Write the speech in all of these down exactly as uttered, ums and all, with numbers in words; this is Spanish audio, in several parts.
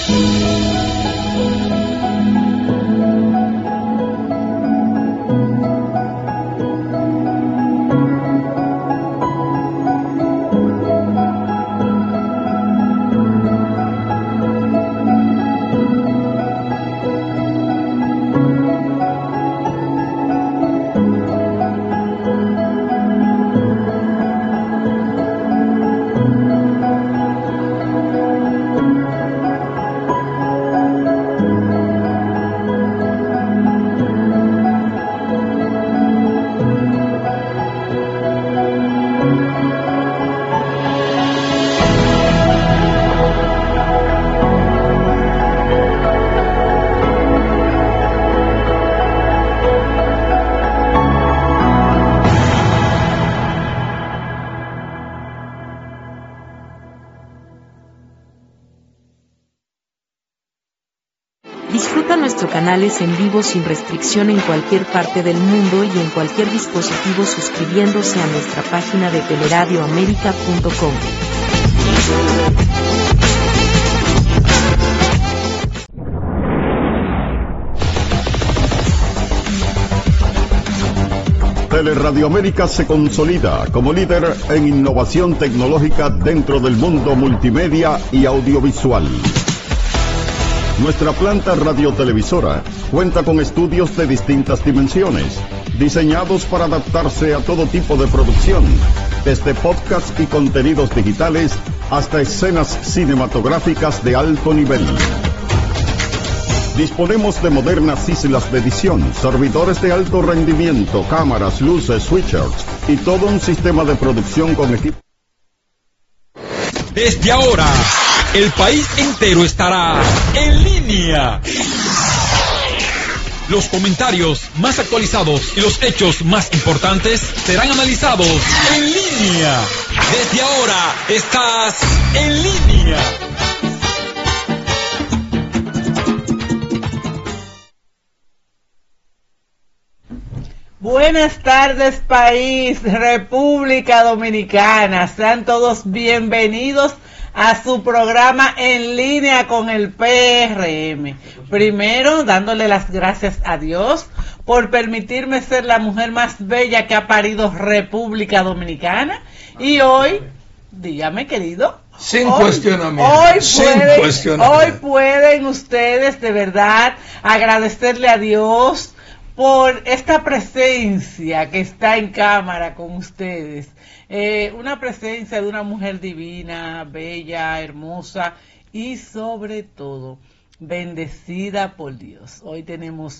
Disfruta nuestros canales en vivo sin restricción en cualquier parte del mundo y en cualquier dispositivo suscribiéndose a nuestra página de teleradio américa punto com. Teleradio América se consolida como líder en innovación tecnológica dentro del mundo multimedia y audiovisual. Nuestra planta radiotelevisora cuenta con estudios de distintas dimensiones, diseñados para adaptarse a todo tipo de producción, desde podcasts y contenidos digitales hasta escenas cinematográficas de alto nivel. Disponemos de modernas islas de edición, servidores de alto rendimiento, cámaras, luces, switchers y todo un sistema de producción con equipo. Desde ahora, el país entero estará en línea. Los comentarios más actualizados y los hechos más importantes serán analizados en línea. Desde ahora estás en línea. Buenas tardes, país, República Dominicana. Sean todos bienvenidos a su programa En Línea con el P R M. Primero, dándole las gracias a Dios por permitirme ser la mujer más bella que ha parido República Dominicana. Y hoy, dígame, querido. Sin hoy, cuestionamiento. Hoy sin pueden, cuestionamiento. Hoy pueden ustedes de verdad agradecerle a Dios por esta presencia que está en cámara con ustedes. Eh, una presencia de una mujer divina, bella, hermosa y sobre todo bendecida por Dios. Hoy tenemos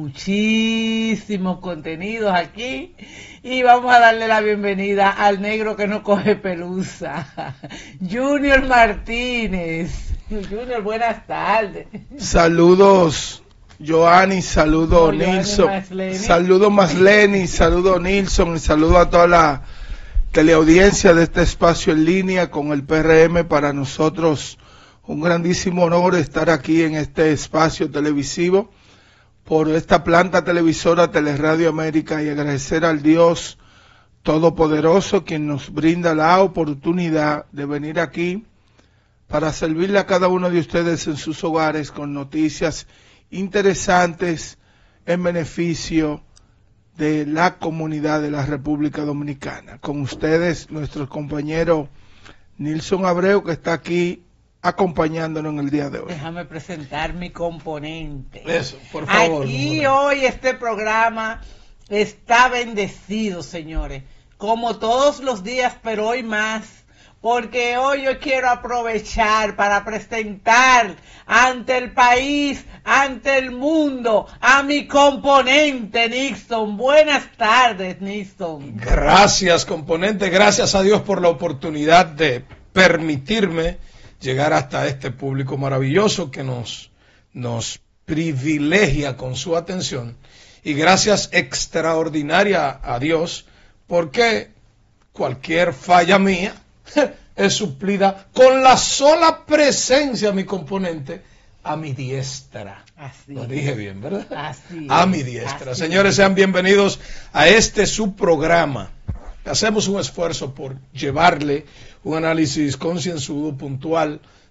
muchísimos contenidos aquí y vamos a darle la bienvenida al negro que no coge pelusa, Junior Martínez. Junior, buenas tardes. Saludos, Joanny, saludo no, Nilson, saludo Masleni, saludo Nilson y saludo a toda la teleaudiencia de este espacio en línea con el P R M. Para nosotros un grandísimo honor estar aquí en este espacio televisivo por esta planta televisora Teleradio América y agradecer al Dios Todopoderoso quien nos brinda la oportunidad de venir aquí para servirle a cada uno de ustedes en sus hogares con noticias interesantes en beneficio de la comunidad de la República Dominicana. Con ustedes, nuestro compañero Nilson Abreu, que está aquí acompañándonos en el día de hoy. Déjame presentar mi componente. Eso, por favor. Aquí hoy este programa está bendecido, señores, como todos los días, pero hoy más, porque hoy yo quiero aprovechar para presentar ante el país, ante el mundo, a mi componente, Nixon. Buenas tardes, Nixon. Gracias, componente. Gracias a Dios por la oportunidad de permitirme llegar hasta este público maravilloso que nos, nos privilegia con su atención. Y gracias extraordinaria a Dios, porque cualquier falla mía es suplida con la sola presencia, mi componente, a mi diestra. Así Lo dije bien, ¿verdad? Así a es, mi diestra. así Señores, es. sean bienvenidos a este su programa. Hacemos un esfuerzo por llevarle un análisis concienzudo, puntual,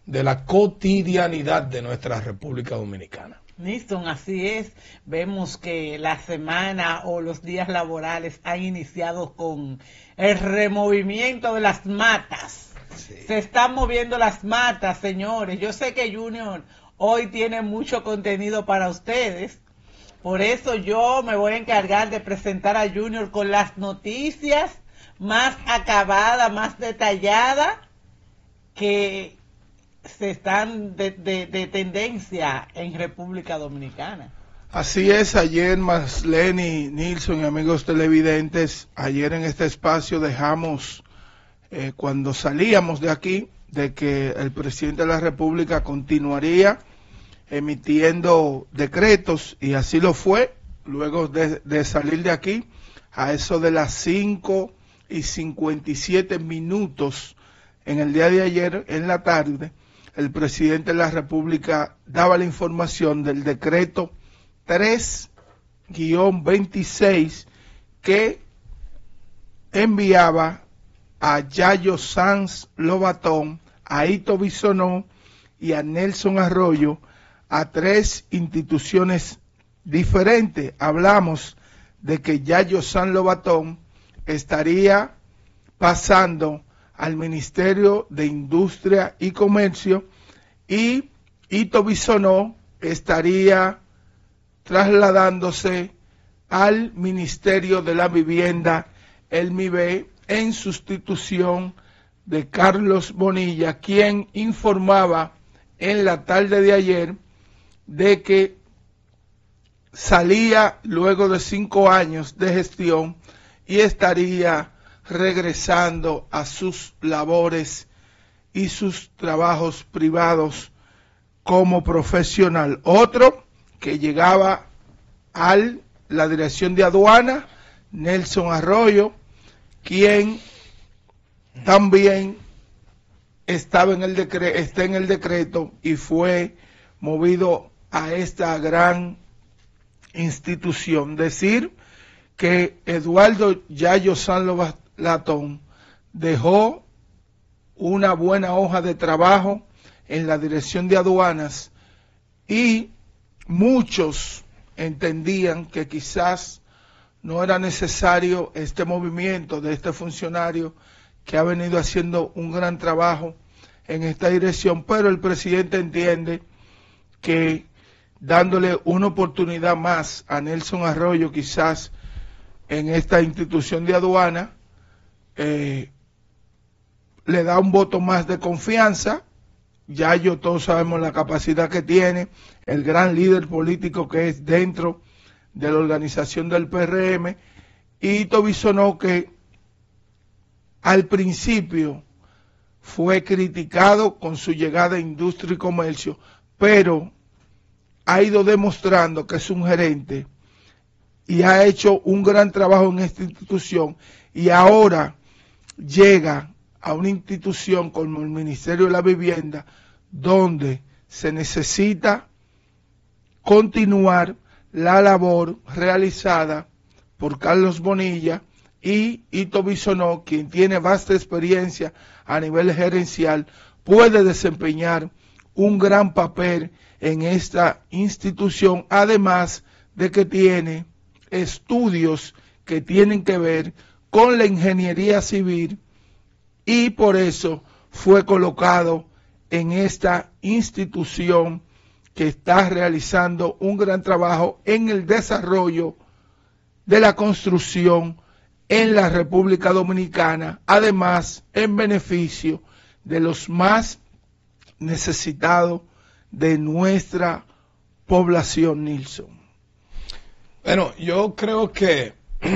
de la cotidianidad de nuestra República Dominicana. Nilson, así es. Vemos que la semana o los días laborales han iniciado con el removimiento de las matas. Sí. Se están moviendo las matas, señores. Yo sé que Junior hoy tiene mucho contenido para ustedes. Por eso yo me voy a encargar de presentar a Junior con las noticias más acabadas, más detalladas, que se están de, de, de tendencia en República Dominicana. Así es, ayer Masleni, Nilson y amigos televidentes, ayer en este espacio dejamos, eh, cuando salíamos de aquí, de que el presidente de la República continuaría emitiendo decretos, y así lo fue, luego de, de salir de aquí, a eso de las cinco y cincuenta y siete minutos en el día de ayer, en la tarde, el presidente de la República daba la información del decreto tres guión veintiséis que enviaba a Yayo Sanz Lobatón, a Ito Bisonó y a Nelson Arroyo a tres instituciones diferentes. Hablamos de que Yayo Sanz Lobatón estaría pasando al Ministerio de Industria y Comercio, y Ito Bisonó estaría trasladándose al Ministerio de la Vivienda, el MIVE, en sustitución de Carlos Bonilla, quien informaba en la tarde de ayer de que salía luego de cinco años de gestión y estaría regresando a sus labores y sus trabajos privados como profesional. Otro que llegaba a la dirección de aduana, Nelson Arroyo, quien también estaba en el decreto, está en el decreto y fue movido a esta gran institución. Decir que Eduardo Yayo Sanz Lobatón dejó una buena hoja de trabajo en la dirección de aduanas, y muchos entendían que quizás no era necesario este movimiento de este funcionario que ha venido haciendo un gran trabajo en esta dirección, pero el presidente entiende que dándole una oportunidad más a Nelson Arroyo quizás en esta institución de aduana, eh, le da un voto más de confianza. Ya yo todos sabemos la capacidad que tiene, el gran líder político que es dentro de la organización del P R M, y Ito Bisonó, que al principio fue criticado con su llegada a Industria y Comercio, pero ha ido demostrando que es un gerente y ha hecho un gran trabajo en esta institución, y ahora llega a una institución como el Ministerio de la Vivienda, donde se necesita continuar la labor realizada por Carlos Bonilla y Ito Bisonó, quien tiene vasta experiencia a nivel gerencial, puede desempeñar un gran papel en esta institución, además de que tiene estudios que tienen que ver con la ingeniería civil, y por eso fue colocado en esta institución que está realizando un gran trabajo en el desarrollo de la construcción en la República Dominicana, además en beneficio de los más necesitados de nuestra población, Nilson. Bueno, yo creo que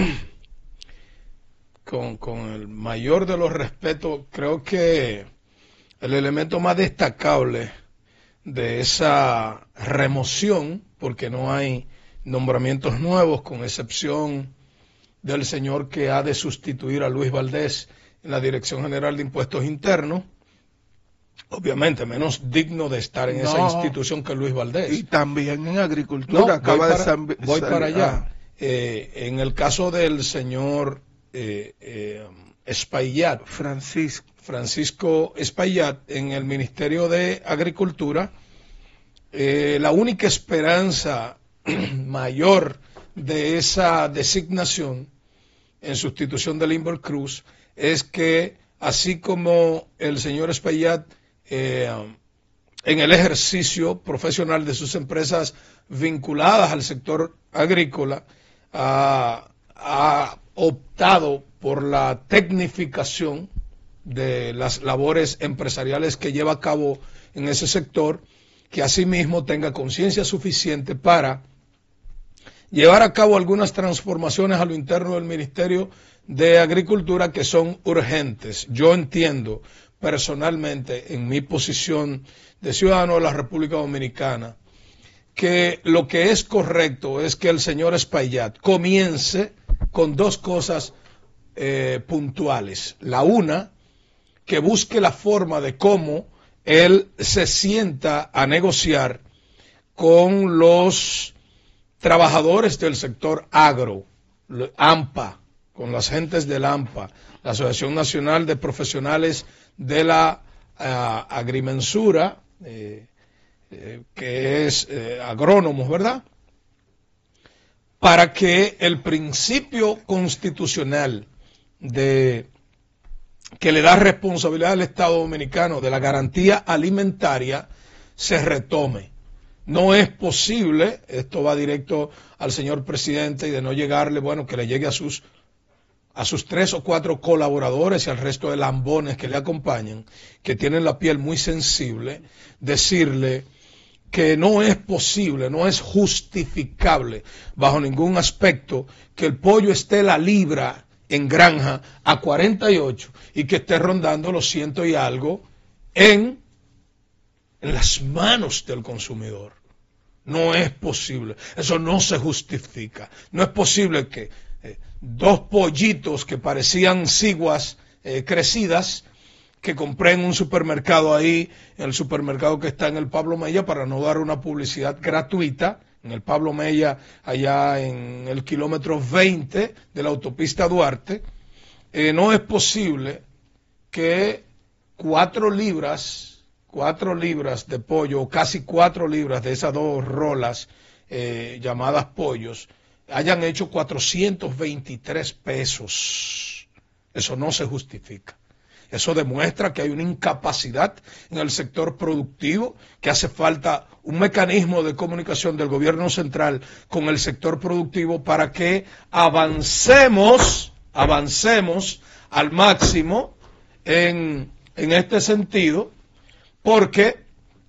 con, con el mayor de los respetos, creo que el elemento más destacable de esa remoción, porque no hay nombramientos nuevos, con excepción del señor que ha de sustituir a Luis Valdés en la Dirección General de Impuestos Internos, obviamente menos digno de estar en no, esa institución que Luis Valdés. Y también en Agricultura, no, acaba para, de San, voy San, para allá. Ah. Eh, en el caso del señor eh, eh, Espaillat, Francisco, Francisco Espaillat en el Ministerio de Agricultura, eh, la única esperanza mayor de esa designación en sustitución de Limber Cruz es que, así como el señor Espaillat eh, en el ejercicio profesional de sus empresas vinculadas al sector agrícola ha, ha optado por la tecnificación de las labores empresariales que lleva a cabo en ese sector, que asimismo tenga conciencia suficiente para llevar a cabo algunas transformaciones a lo interno del Ministerio de Agricultura que son urgentes. Yo entiendo personalmente, en mi posición de ciudadano de la República Dominicana, que lo que es correcto es que el señor Espaillat comience con dos cosas eh, puntuales. La una, que busque la forma de cómo él se sienta a negociar con los trabajadores del sector agro, AMPA, con las gentes del AMPA, la Asociación Nacional de Profesionales de la uh, Agrimensura, eh, eh, que es eh, agrónomos, ¿verdad? Para que el principio constitucional de que le da responsabilidad al Estado Dominicano de la garantía alimentaria se retome. No es posible, esto va directo al señor presidente, y de no llegarle, bueno, que le llegue a sus a sus tres o cuatro colaboradores y al resto de lambones que le acompañan, que tienen la piel muy sensible, decirle que no es posible, no es justificable bajo ningún aspecto que el pollo esté la libra en granja a cuarenta y ocho y que esté rondando los ciento y algo en, en las manos del consumidor. No es posible, eso no se justifica. No es posible que eh, dos pollitos que parecían ciguas eh, crecidas que compré en un supermercado ahí, en el supermercado que está en el Pablo Mella, para no dar una publicidad gratuita, en el Pablo Mella, allá en el kilómetro veinte de la autopista Duarte, eh, no es posible que cuatro libras, cuatro libras de pollo, o casi cuatro libras de esas dos rolas eh, llamadas pollos, hayan hecho cuatrocientos veintitrés pesos. Eso no se justifica. Eso demuestra que hay una incapacidad en el sector productivo, que hace falta un mecanismo de comunicación del gobierno central con el sector productivo para que avancemos, avancemos al máximo en, en este sentido, porque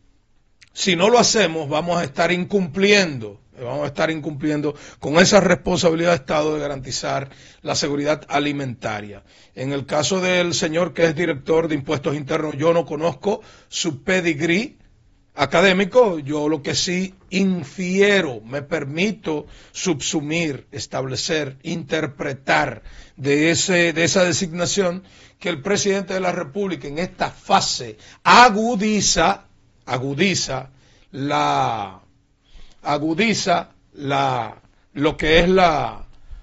si no lo hacemos vamos a estar incumpliendo, vamos a estar incumpliendo con esa responsabilidad de Estado de garantizar la seguridad alimentaria. En el caso del señor que es director de Impuestos Internos, yo no conozco su pedigrí académico, yo lo que sí infiero, me permito subsumir, establecer, interpretar de, ese, de esa designación que el presidente de la República en esta fase agudiza, agudiza la... agudiza la, lo que es la,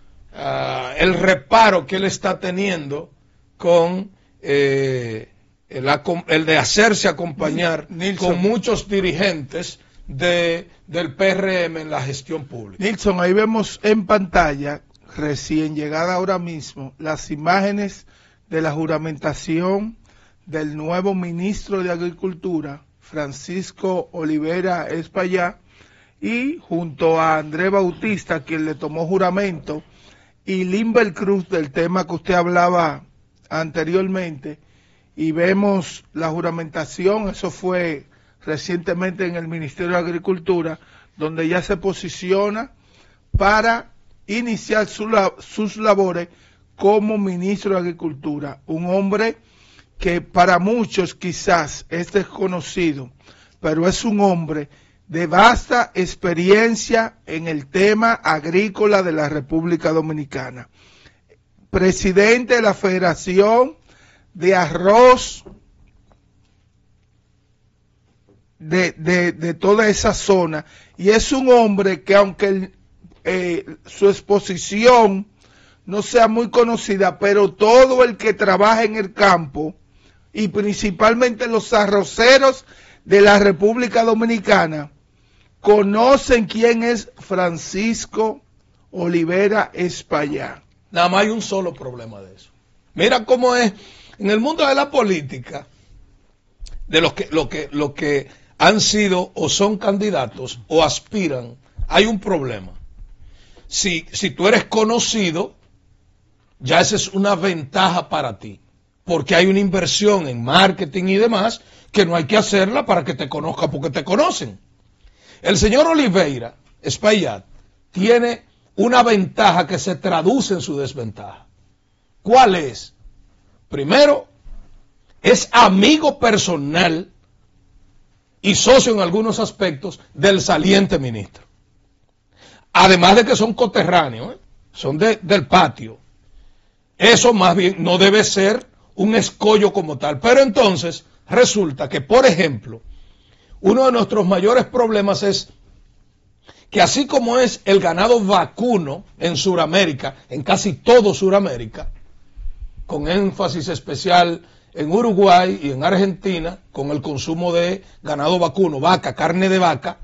uh, el reparo que él está teniendo con eh, el, el de hacerse acompañar Nilson, con muchos dirigentes de, del P R M en la gestión pública. Nilson, ahí vemos en pantalla, recién llegada ahora mismo, las imágenes de la juramentación del nuevo ministro de Agricultura, Francisco Olivera Espaillat, y junto a Andrés Bautista, quien le tomó juramento, y Limber Cruz, del tema que usted hablaba anteriormente, y vemos la juramentación, eso fue recientemente en el Ministerio de Agricultura, donde ya se posiciona para iniciar su, sus labores como ministro de Agricultura, un hombre que para muchos quizás es desconocido, pero es un hombre de vasta experiencia en el tema agrícola de la República Dominicana. Presidente de la Federación de Arroz de, de, de toda esa zona. Y es un hombre que aunque eh, su exposición no sea muy conocida, pero todo el que trabaja en el campo y principalmente los arroceros de la República Dominicana conocen quién es Francisco Olivera Espaillá. Nada más hay un solo problema de eso. Mira cómo es en el mundo de la política, de los que, lo que, lo que han sido o son candidatos o aspiran, hay un problema. Si, si tú eres conocido, ya esa es una ventaja para ti, porque hay una inversión en marketing y demás que no hay que hacerla para que te conozcan porque te conocen. El señor Olivera Espaillá tiene una ventaja que se traduce en su desventaja. ¿Cuál es? Primero, es amigo personal y socio en algunos aspectos del saliente ministro. Además de que son coterráneos, ¿eh? son de, del patio. Eso más bien no debe ser un escollo como tal. Pero entonces resulta que, por ejemplo, uno de nuestros mayores problemas es que así como es el ganado vacuno en Sudamérica, en casi todo Sudamérica, con énfasis especial en Uruguay y en Argentina, con el consumo de ganado vacuno, vaca, carne de vaca,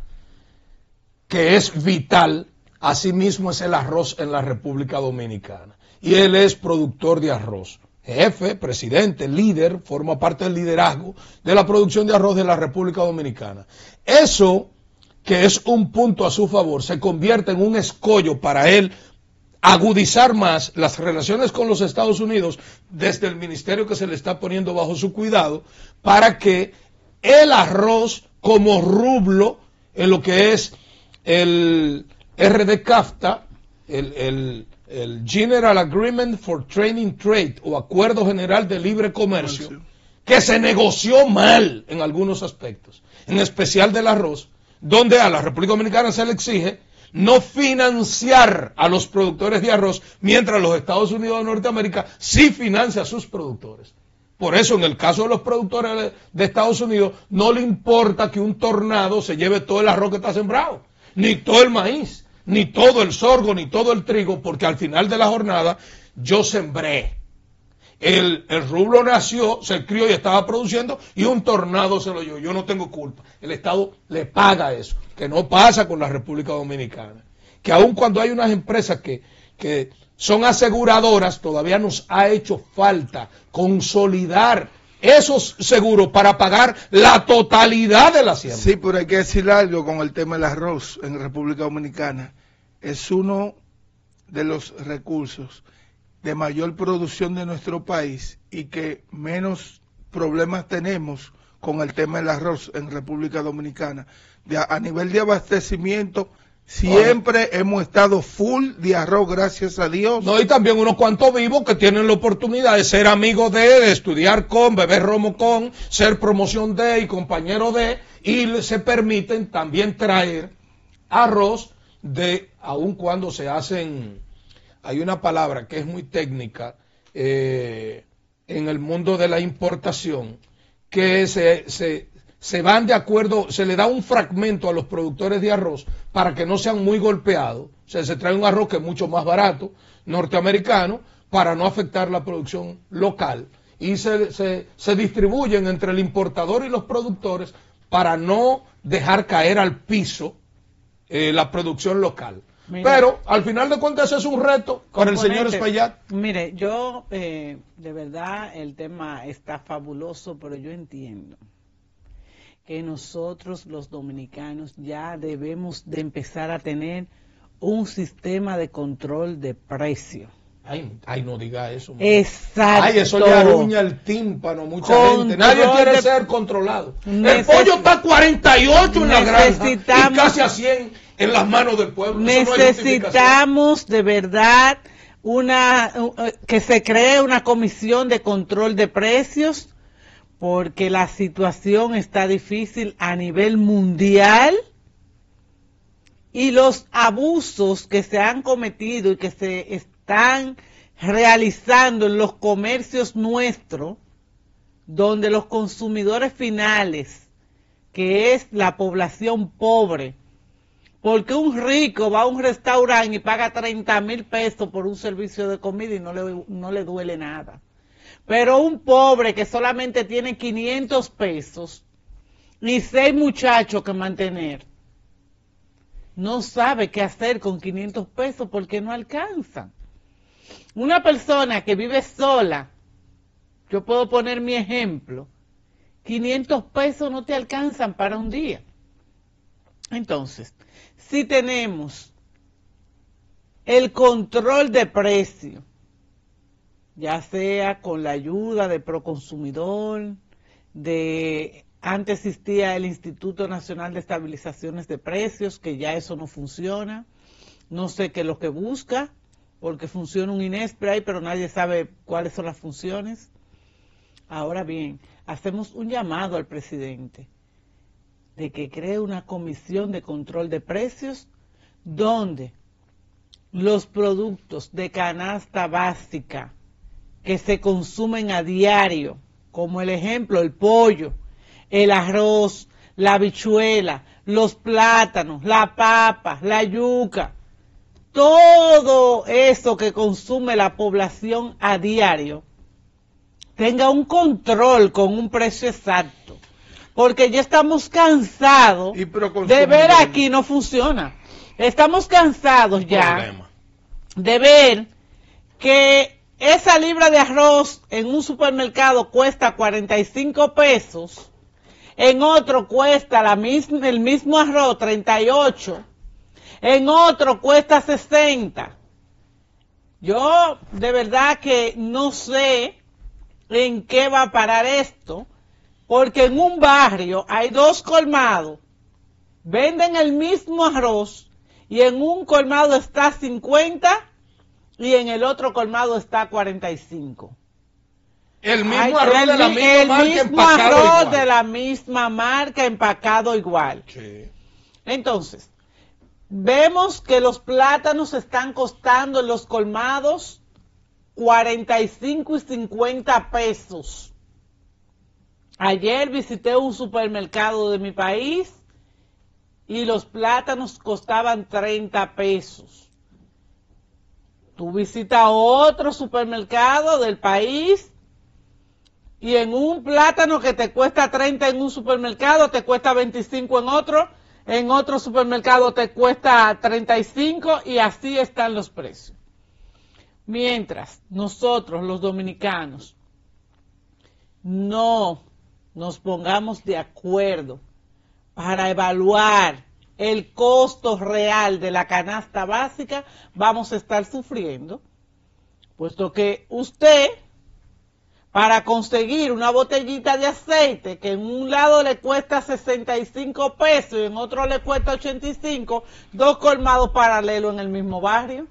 que es vital, asimismo es el arroz en la República Dominicana. Y él es productor de arroz, jefe, presidente, líder, forma parte del liderazgo de la producción de arroz de la República Dominicana. Eso, que es un punto a su favor, se convierte en un escollo para él agudizar más las relaciones con los Estados Unidos desde el ministerio que se le está poniendo bajo su cuidado, para que el arroz como rublo en lo que es el R D CAFTA, el, el, el General Agreement for Trading Trade o Acuerdo General de Libre Comercio, que se negoció mal en algunos aspectos, en especial del arroz, donde a la República Dominicana se le exige no financiar a los productores de arroz, mientras los Estados Unidos de Norteamérica sí financia a sus productores. Por eso, en el caso de los productores de Estados Unidos, no le importa que un tornado se lleve todo el arroz que está sembrado, ni todo el maíz, ni todo el sorgo, ni todo el trigo, porque al final de la jornada yo sembré. El, el rublo nació, se crió y estaba produciendo, y un tornado se lo llevó. Yo no tengo culpa. El Estado le paga eso, que no pasa con la República Dominicana. Que aun cuando hay unas empresas que, que son aseguradoras, todavía nos ha hecho falta consolidar esos seguros para pagar la totalidad de la siembra. Sí, pero hay que decir algo con el tema del arroz en República Dominicana. Es uno de los recursos de mayor producción de nuestro país y que menos problemas tenemos con el tema del arroz en República Dominicana. De, a nivel de abastecimiento, siempre Oye. hemos estado full de arroz, gracias a Dios. No, y también unos cuantos vivos que tienen la oportunidad de ser amigos de, de estudiar con, beber romo con, ser promoción de y compañero de, y se permiten también traer arroz de, aun cuando se hacen... Hay una palabra que es muy técnica eh, en el mundo de la importación, que se, se, se van de acuerdo, se le da un fragmento a los productores de arroz para que no sean muy golpeados. O sea, se trae un arroz que es mucho más barato, norteamericano, para no afectar la producción local. Y se, se, se distribuyen entre el importador y los productores para no dejar caer al piso eh, la producción local. Mire, pero al final de cuentas es un reto con el señor Espaillá. Mire, yo eh, de verdad el tema está fabuloso, pero yo entiendo que nosotros los dominicanos ya debemos de empezar a tener un sistema de control de precios. Ay, ay, no diga eso. Man. Exacto. Ay, eso le arruña el tímpano a mucha control gente. Nadie quiere de... ser controlado. Necesi... El pollo está a cuarenta y ocho en la granja y casi a cien en las manos del pueblo. Necesitamos no de verdad una que se cree una comisión de control de precios, porque la situación está difícil a nivel mundial y los abusos que se han cometido y que se están realizando en los comercios nuestros, donde los consumidores finales, que es la población pobre, porque un rico va a un restaurante y paga treinta mil pesos por un servicio de comida y no le, no le duele nada. Pero un pobre que solamente tiene quinientos pesos y seis muchachos que mantener, no sabe qué hacer con quinientos pesos porque no alcanzan. Una persona que vive sola, yo puedo poner mi ejemplo, quinientos pesos no te alcanzan para un día. Entonces, si tenemos el control de precio, ya sea con la ayuda de Proconsumidor, de antes existía el Instituto Nacional de Estabilizaciones de Precios, que ya eso no funciona, no sé qué es lo que busca, porque funciona un INESPRE, pero nadie sabe cuáles son las funciones. Ahora bien, hacemos un llamado al presidente de que cree una comisión de control de precios donde los productos de canasta básica que se consumen a diario, como el ejemplo, el pollo, el arroz, la habichuela, los plátanos, la papa, la yuca, todo eso que consume la población a diario, tenga un control con un precio exacto, porque ya estamos cansados de ver aquí no funciona. Estamos cansados ya problema. de ver que esa libra de arroz en un supermercado cuesta cuarenta y cinco pesos, en otro cuesta la misma, el mismo arroz treinta y ocho, en otro cuesta sesenta. Yo de verdad que no sé en qué va a parar esto, porque en un barrio hay dos colmados, venden el mismo arroz y en un colmado está cincuenta y en el otro colmado está cuarenta y cinco. El mismo Ay, arroz el, de la misma el marca mismo empacado arroz igual. de la misma marca empacado igual. Sí. Entonces, vemos que los plátanos están costando en los colmados cuarenta y cinco y cincuenta pesos. Ayer visité un supermercado de mi país y los plátanos costaban treinta pesos. Tú visitas otro supermercado del país y en un plátano que te cuesta treinta en un supermercado, te cuesta veinticinco en otro, en otro supermercado te cuesta treinta y cinco y así están los precios. Mientras nosotros los dominicanos no nos pongamos de acuerdo para evaluar el costo real de la canasta básica, vamos a estar sufriendo, puesto que usted, para conseguir una botellita de aceite que en un lado le cuesta sesenta y cinco pesos y en otro le cuesta ochenta y cinco, dos colmados paralelos en el mismo barrio,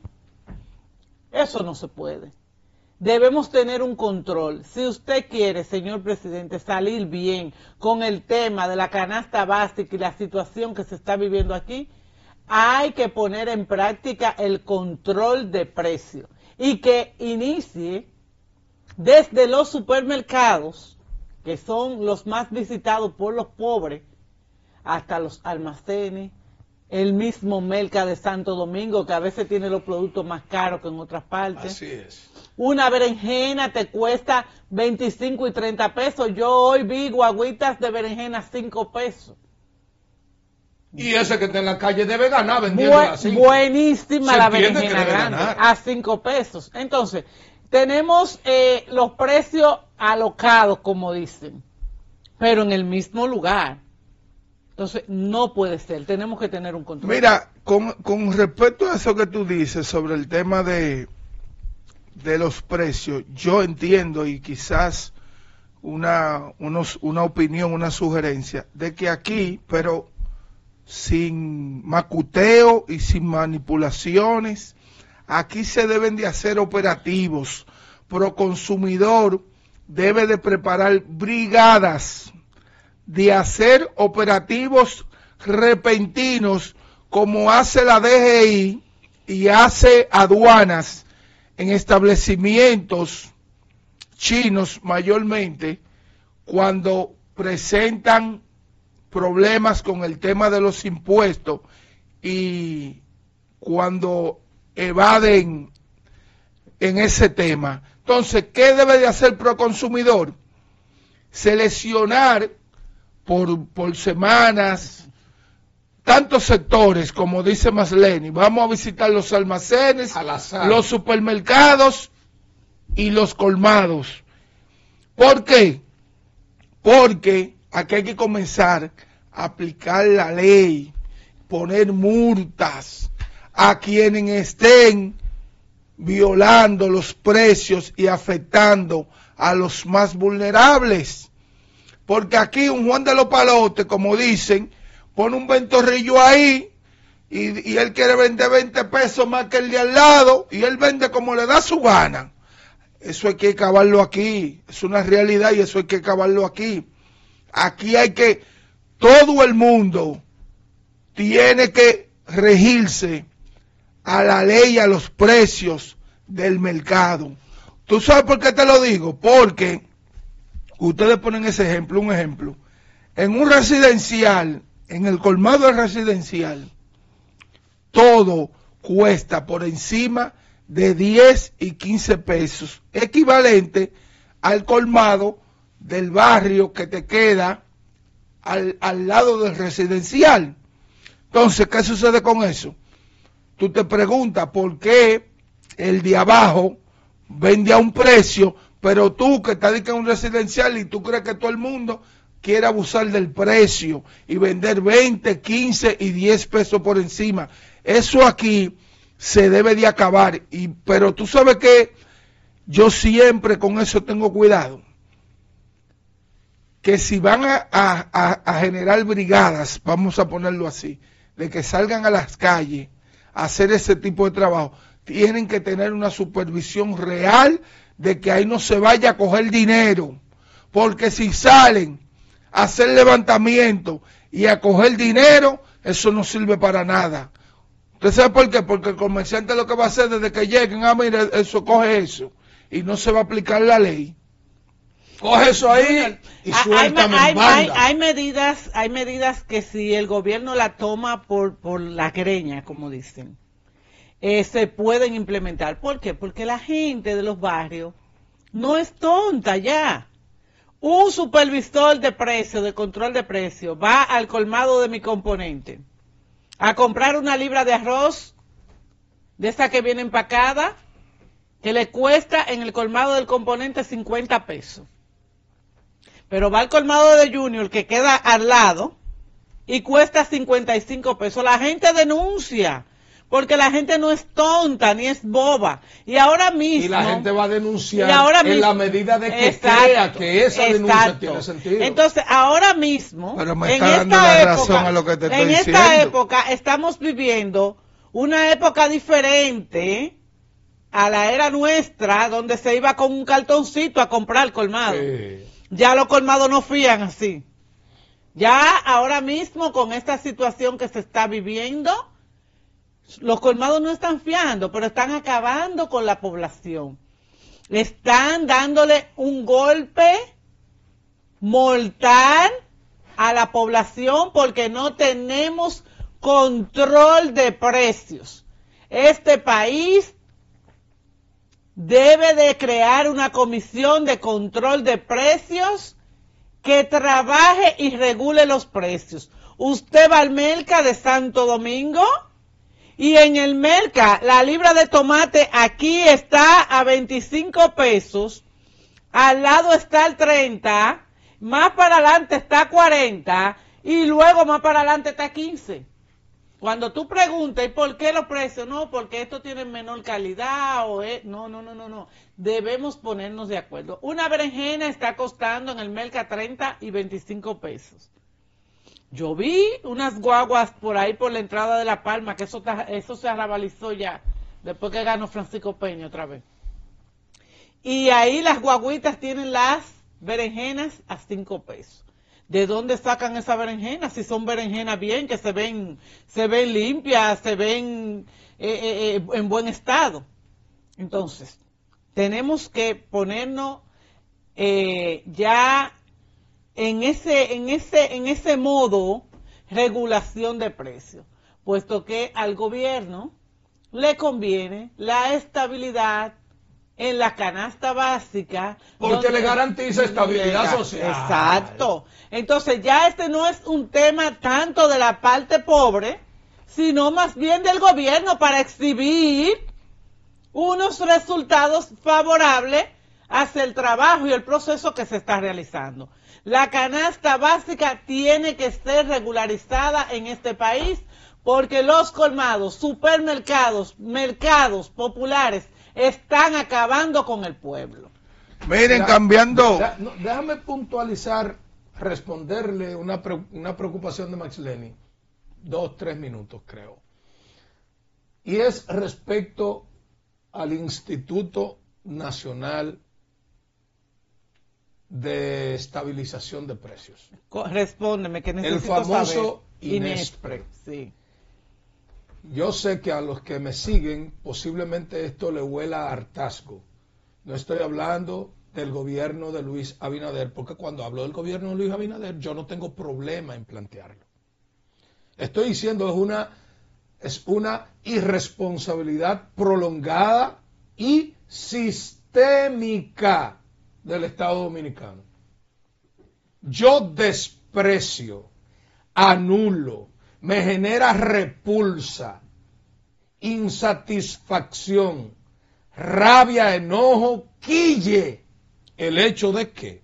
eso no se puede. Debemos tener un control. Si usted quiere, señor presidente, salir bien con el tema de la canasta básica y la situación que se está viviendo aquí, hay que poner en práctica el control de precios y que inicie desde los supermercados, que son los más visitados por los pobres, hasta los almacenes, el mismo Merca de Santo Domingo, que a veces tiene los productos más caros que en otras partes. Así es. Una berenjena te cuesta veinticinco y treinta pesos. Yo hoy vi guaguitas de berenjena cinco pesos. Y ese que está en la calle debe ganar vendiendo Bu- a cinco. Buenísima Se la entiende que berenjena debe grande, ganar. a cinco pesos. Entonces, tenemos eh, los precios alocados, como dicen, pero en el mismo lugar. Entonces, no puede ser, tenemos que tener un control. Mira, con, con respecto a eso que tú dices sobre el tema de, de los precios, yo entiendo y quizás una, unos, una opinión, una sugerencia, de que aquí, pero sin macuteo y sin manipulaciones, aquí se deben de hacer operativos. Proconsumidor debe de preparar brigadas de hacer operativos repentinos como hace la D G I y hace aduanas en establecimientos chinos mayormente cuando presentan problemas con el tema de los impuestos y cuando evaden en ese tema. Entonces, ¿qué debe de hacer Proconsumidor? Seleccionar por, por semanas tantos sectores, como dice Masleni. Vamos a visitar los almacenes, los supermercados y los colmados. ¿Por qué? Porque aquí hay que comenzar a aplicar la ley, poner multas a quienes estén violando los precios y afectando a los más vulnerables. Porque aquí un Juan de los Palotes, como dicen, pone un ventorrillo ahí y, y él quiere vender veinte pesos más que el de al lado y él vende como le da su gana. Eso hay que acabarlo aquí, es una realidad y eso hay que acabarlo aquí. Aquí hay que, todo el mundo tiene que regirse a la ley y a los precios del mercado. ¿Tú sabes por qué te lo digo? Porque ustedes ponen ese ejemplo, un ejemplo. En un residencial, en el colmado del residencial, todo cuesta por encima de diez y quince pesos, equivalente al colmado del barrio que te queda al, al lado del residencial. Entonces, ¿qué sucede con eso? Tú te preguntas por qué el de abajo vende a un precio, pero tú que estás en un residencial y tú crees que todo el mundo quiere abusar del precio y vender veinte, quince y diez pesos por encima. Eso aquí se debe de acabar. Y, pero tú sabes que yo siempre con eso tengo cuidado. Que si van a, a, a generar brigadas, vamos a ponerlo así, de que salgan a las calles a hacer ese tipo de trabajo, tienen que tener una supervisión real de que ahí no se vaya a coger dinero. Porque si salen a hacer levantamiento y a coger dinero, eso no sirve para nada. ¿Usted sabe por qué? Porque el comerciante lo que va a hacer desde que lleguen, ah, mira, eso, coge eso, y no se va a aplicar la ley. Coge eso ahí y suéltame hay, en banda. hay, hay medidas, hay medidas que si el gobierno la toma por, por la greña, como dicen, eh, se pueden implementar. ¿Por qué? Porque la gente de los barrios no es tonta ya. Un supervisor de precio, de control de precio, va al colmado de mi componente a comprar una libra de arroz, de esa que viene empacada, que le cuesta en el colmado del componente cincuenta pesos. Pero va al colmado de Junior, que queda al lado, y cuesta cincuenta y cinco pesos. La gente denuncia, porque la gente no es tonta, ni es boba. Y ahora mismo... Y la gente va a denunciar y ahora en mismo, la medida de que exacto, crea que esa denuncia exacto. tiene sentido. Entonces, ahora mismo, Pero me en está dando esta la época, razón a lo que te estoy en esta diciendo. época estamos viviendo una época diferente a la era nuestra, donde se iba con un cartoncito a comprar colmado. Sí. Ya los colmados no fían así. Ya ahora mismo, con esta situación que se está viviendo, los colmados no están fiando, pero están acabando con la población. Están dándole un golpe mortal a la población porque no tenemos control de precios. Este país debe de crear una comisión de control de precios que trabaje y regule los precios. Usted va al Merca de Santo Domingo y en el Merca la libra de tomate aquí está a veinticinco pesos, al lado está el treinta, más para adelante está cuarenta y luego más para adelante está quince. Cuando tú preguntas, ¿y por qué los precios? No, porque esto tiene menor calidad o es... No, no, no, no, no. Debemos ponernos de acuerdo. Una berenjena está costando en el Merca treinta y veinticinco pesos. Yo vi unas guaguas por ahí por la entrada de La Palma, que eso, eso se arrabalizó ya, después que ganó Francisco Peña otra vez. Y ahí las guaguitas tienen las berenjenas a cinco pesos. ¿De dónde sacan esa berenjena? Si son berenjenas bien, que se ven, se ven limpias, se ven eh, eh, en buen estado. Entonces, tenemos que ponernos eh, ya en ese, en ese, en ese modo regulación de precios, puesto que al gobierno le conviene la estabilidad en la canasta básica. Porque donde, le garantiza estabilidad llega, social. Exacto. Entonces ya este no es un tema tanto de la parte pobre, sino más bien del gobierno para exhibir unos resultados favorables hacia el trabajo y el proceso que se está realizando. La canasta básica tiene que ser regularizada en este país porque los colmados, supermercados, mercados populares están acabando con el pueblo. Miren, cambiando... Déjame puntualizar, responderle una, pre, una preocupación de Max Lenny. Dos, tres minutos creo. Y es respecto al Instituto Nacional de Estabilización de Precios. Respóndeme, que necesito el famoso saber. INESPRE. Sí. Yo sé que a los que me siguen posiblemente esto le huela a hartazgo. No estoy hablando del gobierno de Luis Abinader, porque cuando hablo del gobierno de Luis Abinader yo no tengo problema en plantearlo. Estoy diciendo es una, es una irresponsabilidad prolongada y sistémica del Estado Dominicano. Yo desprecio, anulo, me genera repulsa, insatisfacción, rabia, enojo, quille el hecho de que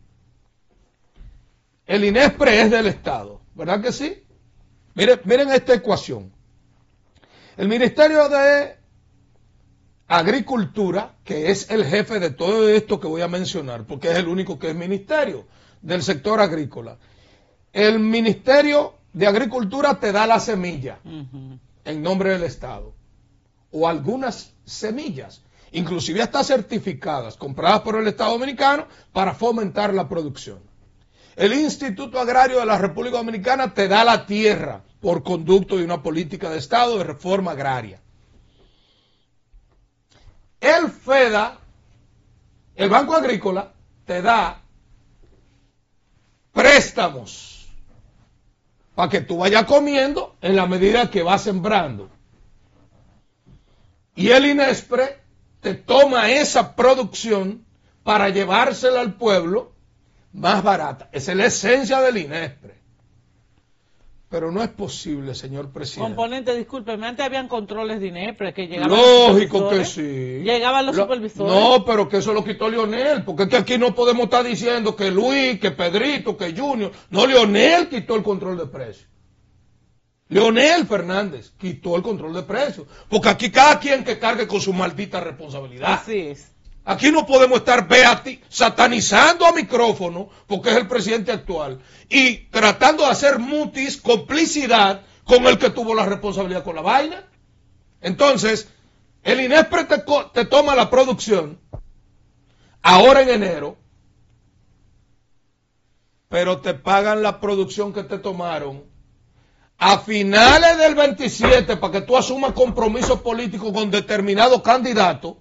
el INESPRE es del Estado, ¿verdad que sí? Miren, miren esta ecuación. El Ministerio de Agricultura, que es el jefe de todo esto que voy a mencionar, porque es el único que es ministerio del sector agrícola. El Ministerio de Agricultura te da la semilla uh-huh. en nombre del Estado, o algunas semillas, inclusive hasta certificadas, compradas por el Estado Dominicano para fomentar la producción. El Instituto Agrario de la República Dominicana te da la tierra por conducto de una política de Estado de reforma agraria. El FEDA, el Banco Agrícola, te da préstamos para que tú vayas comiendo en la medida que vas sembrando. Y el INESPRE te toma esa producción para llevársela al pueblo más barata. Esa es la esencia del INESPRE. Pero no es posible, señor presidente. Componente, discúlpeme, antes habían controles de INESPRE que llegaban. Lógico que sí. Llegaban los lo, supervisores. No, pero que eso lo quitó Leonel, porque es que aquí no podemos estar diciendo que Luis, que Pedrito, que Junior. No, Leonel quitó el control de precios. Leonel Fernández quitó el control de precios. Porque aquí cada quien que cargue con su maldita responsabilidad. Así es. Aquí no podemos estar beati, satanizando a micrófono, porque es el presidente actual, y tratando de hacer mutis, complicidad con el que tuvo la responsabilidad con la vaina. Entonces, el INESPRE te, te toma la producción, ahora en enero, pero te pagan la producción que te tomaron a finales del veintisiete para que tú asumas compromisos políticos con determinado candidato.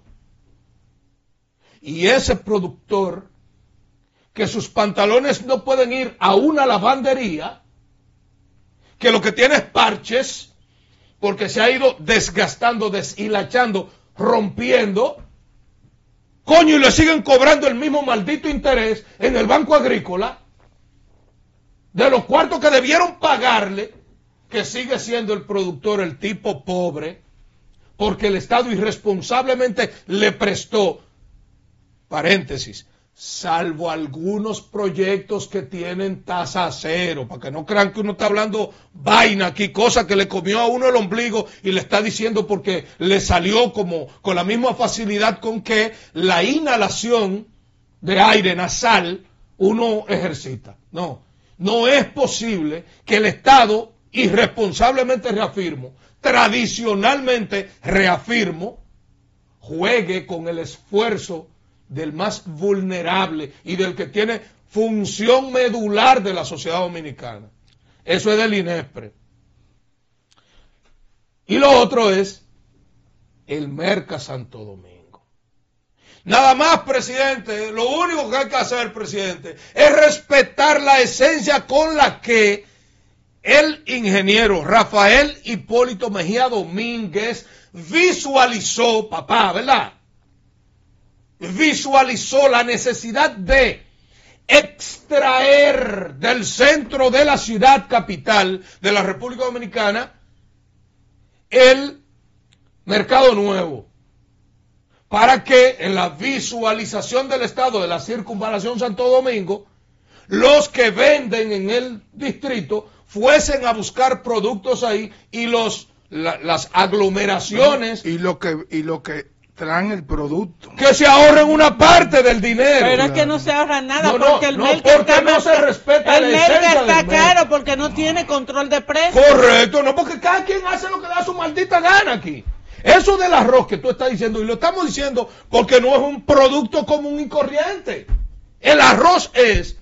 Y ese productor, que sus pantalones no pueden ir a una lavandería, que lo que tiene es parches, porque se ha ido desgastando, deshilachando, rompiendo, coño, y le siguen cobrando el mismo maldito interés en el Banco Agrícola, de los cuartos que debieron pagarle, que sigue siendo el productor el tipo pobre, porque el Estado irresponsablemente le prestó. Paréntesis, salvo algunos proyectos que tienen tasa cero, para que no crean que uno está hablando vaina aquí, cosa que le comió a uno el ombligo y le está diciendo porque le salió como con la misma facilidad con que la inhalación de aire nasal uno ejercita. No, no es posible que el Estado irresponsablemente, reafirmo, tradicionalmente reafirmo, juegue con el esfuerzo del más vulnerable y del que tiene función medular de la sociedad dominicana. Eso es del INESPRE. Y lo otro es el Merca Santo Domingo. Nada más, presidente, lo único que hay que hacer, presidente, es respetar la esencia con la que el ingeniero Rafael Hipólito Mejía Domínguez visualizó, papá, ¿verdad?, visualizó la necesidad de extraer del centro de la ciudad capital de la República Dominicana el Mercado Nuevo, para que en la visualización del estado de la circunvalación Santo Domingo, los que venden en el distrito fuesen a buscar productos ahí y los la, las aglomeraciones y lo que y lo que traen el producto, que se ahorren una parte del dinero. Pero es que no se ahorran nada, no, no, porque el no, merca porque está no más, se respeta el la merca esencia está del merca. caro porque no tiene control de precios. Correcto, no, porque cada quien hace lo que le da su maldita gana aquí. Eso del arroz que tú estás diciendo, y lo estamos diciendo porque no es un producto común y corriente. El arroz es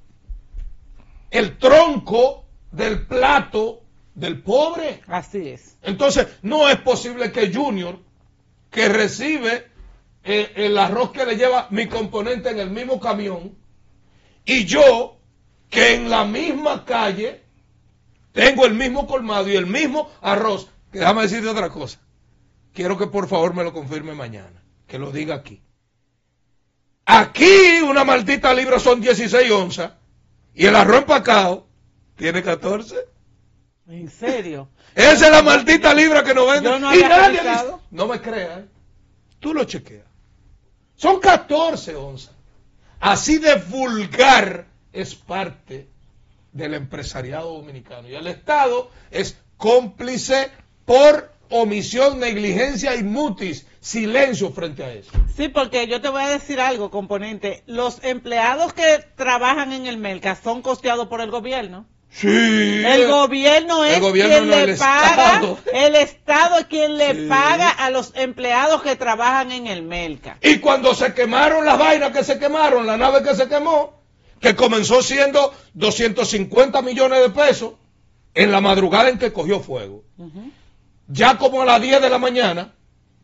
el tronco del plato del pobre. Así es. Entonces, no es posible que Junior, que recibe eh, el arroz que le lleva mi componente en el mismo camión, y yo, que en la misma calle tengo el mismo colmado y el mismo arroz, que déjame decirte otra cosa, quiero que por favor me lo confirme mañana, que lo diga aquí. Aquí una maldita libra son dieciséis onzas, y el arroz empacado tiene catorce. ¿En serio? Esa es la maldita libra que nos venden. Yo no y había nadie revisado. dice, no me creas, ¿eh? Tú lo chequeas. Son catorce onzas. Así de vulgar es parte del empresariado dominicano. Y el Estado es cómplice por omisión, negligencia y mutis, silencio frente a eso. Sí, porque yo te voy a decir algo, componente. Los empleados que trabajan en el Merca son costeados por el gobierno. Sí. El gobierno es el gobierno quien no, le el paga, Estado. el Estado es quien le Sí. paga a los empleados que trabajan en el Merca. Y cuando se quemaron las vainas que se quemaron, la nave que se quemó, que comenzó siendo doscientos cincuenta millones de pesos, en la madrugada en que cogió fuego, uh-huh. ya como a las diez de la mañana,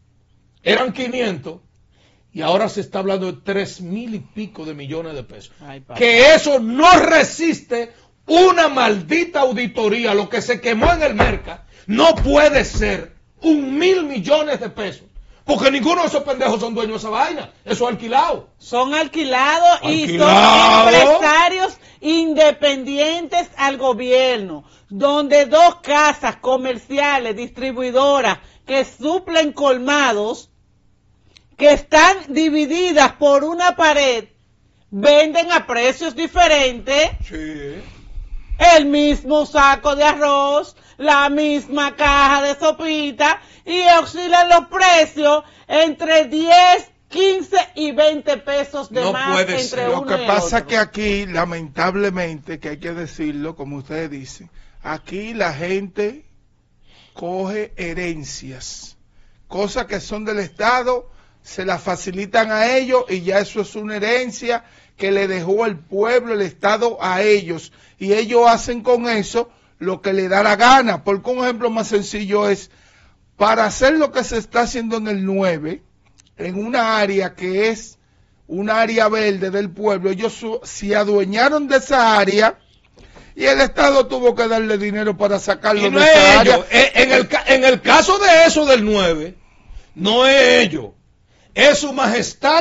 eran quinientos, y ahora se está hablando de tres mil y pico de millones de pesos. Ay, que eso no resiste una maldita auditoría. Lo que se quemó en el Merca no puede ser un mil millones de pesos, porque ninguno de esos pendejos son dueños de esa vaina. Eso es alquilado. Son alquilados Alquilado. Y son empresarios independientes al gobierno, donde dos casas comerciales, distribuidoras, que suplen colmados, que están divididas por una pared, venden a precios diferentes. Sí. El mismo saco de arroz, la misma caja de sopita, y oscilan los precios entre diez, quince y veinte pesos de no más puede entre ser. uno Lo que y pasa otro. es que aquí, lamentablemente, que hay que decirlo, como ustedes dicen, aquí la gente coge herencias, cosas que son del Estado, se las facilitan a ellos y ya eso es una herencia que le dejó el pueblo, el Estado a ellos, y ellos hacen con eso lo que le da la gana. Porque un ejemplo más sencillo es, para hacer lo que se está haciendo en el nueve, en una área que es una área verde del pueblo, ellos su, se adueñaron de esa área y el Estado tuvo que darle dinero para sacarlo y no de es esa ellos. área. En el, en el caso de eso del nueve, no es ellos, es su majestad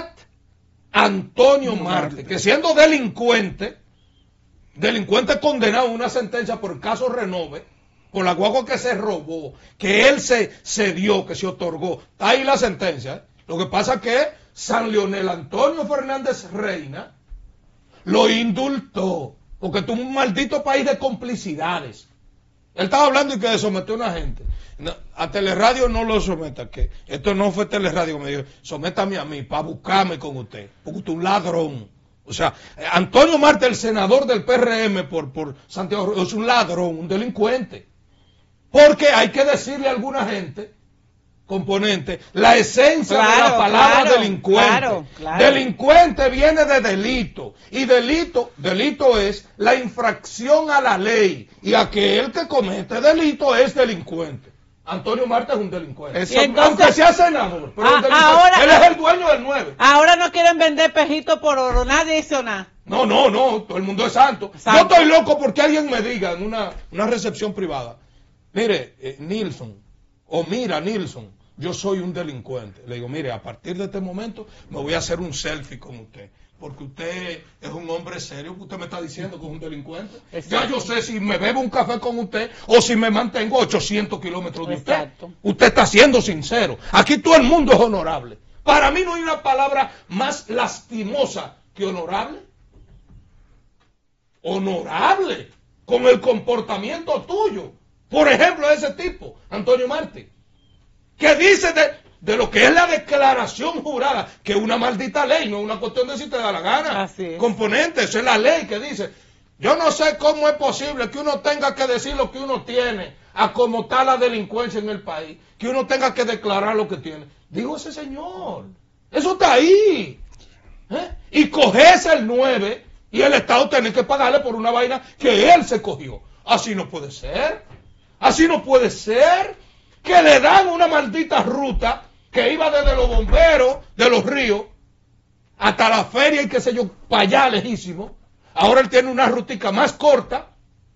Antonio Marte, que siendo delincuente, delincuente condenado a una sentencia por el caso Renove, por la guagua que se robó, que él se cedió, que se otorgó, está ahí la sentencia, ¿eh? Lo que pasa es que San Leonel Antonio Fernández Reina lo indultó, porque tuvo un maldito país de complicidades. Él estaba hablando y que de sometió a una gente. No, a Teleradio no lo someta, que esto no fue Teleradio que me dijo, sométame a mí para buscarme con usted, porque usted es un ladrón. O sea, Antonio Marte, el senador del P R M por, por Santiago, es un ladrón, un delincuente. Porque hay que decirle a alguna gente, componente, la esencia claro, de la palabra claro, delincuente. Claro, claro. Delincuente viene de delito. Y delito, delito es la infracción a la ley. Y aquel que comete delito es delincuente. Antonio Marte es un delincuente. Eso, entonces, aunque sea senador, pero a, es ahora, él es el dueño del nueve. Ahora no quieren vender pejito por oro, nadie dice nada. No, no, no, todo el mundo es santo. santo. Yo estoy loco porque alguien me diga en una, una recepción privada, mire, eh, Nilsson, o mira, Nilsson, yo soy un delincuente. Le digo, mire, a partir de este momento me voy a hacer un selfie con usted, porque usted es un hombre serio, usted me está diciendo que es un delincuente. Exacto. Ya yo sé si me bebo un café con usted o si me mantengo ochocientos kilómetros de usted. Exacto. Usted está siendo sincero. Aquí todo el mundo es honorable. Para mí no hay una palabra más lastimosa que honorable. Honorable con el comportamiento tuyo. Por ejemplo, ese tipo, Antonio Marte, que dice de, de lo que es la declaración jurada, que es una maldita ley, no es una cuestión de si te da la gana. Así es. Componente, esa es la ley que dice. Yo no sé cómo es posible que uno tenga que decir lo que uno tiene, a cómo está la delincuencia en el país, que uno tenga que declarar lo que tiene. Dijo ese señor, eso está ahí. ¿Eh? Y cogerse el nueve y el Estado tiene que pagarle por una vaina que él se cogió. Así no puede ser. Así no puede ser. Que le dan una maldita ruta que iba desde los bomberos de los ríos hasta la feria y qué sé yo, para allá lejísimo. Ahora él tiene una rutica más corta.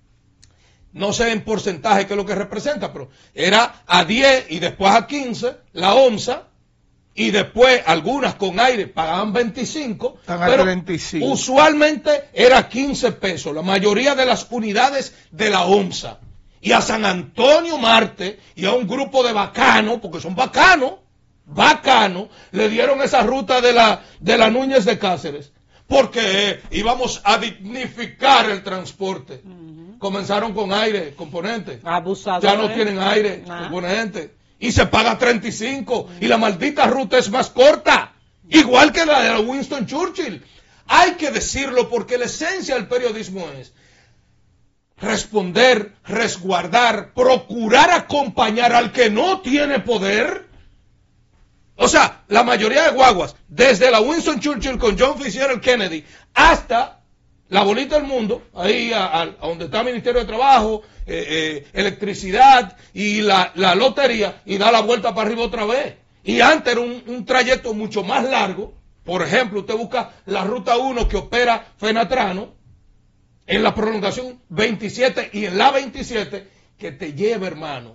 No sé en porcentaje qué es lo que representa, pero era a diez y después a quince la onza. Y después algunas con aire pagaban veinticinco, Están a pero treinta y cinco. Usualmente era quince pesos, la mayoría de las unidades de la onza. Y a San Antonio Marte y a un grupo de bacanos, porque son bacanos, bacanos, le dieron esa ruta de la, de la Núñez de Cáceres, porque íbamos a dignificar el transporte. Uh-huh. Comenzaron con aire, componente. Abusadores. Ya no tienen aire, ah. componente. Y se paga treinta y cinco, y la maldita ruta es más corta, igual que la de Winston Churchill. Hay que decirlo porque la esencia del periodismo es responder, resguardar, procurar acompañar al que no tiene poder. O sea, la mayoría de guaguas, desde la Winston Churchill con John Fitzgerald Kennedy hasta la bolita del mundo, ahí a, a, a donde está el Ministerio de Trabajo, eh, eh, electricidad y la, la lotería, y da la vuelta para arriba otra vez. Y antes era un, un trayecto mucho más largo. Por ejemplo, usted busca la ruta uno que opera Fenatrano, en la prolongación veintisiete y en la veintisiete, que te lleva, hermano,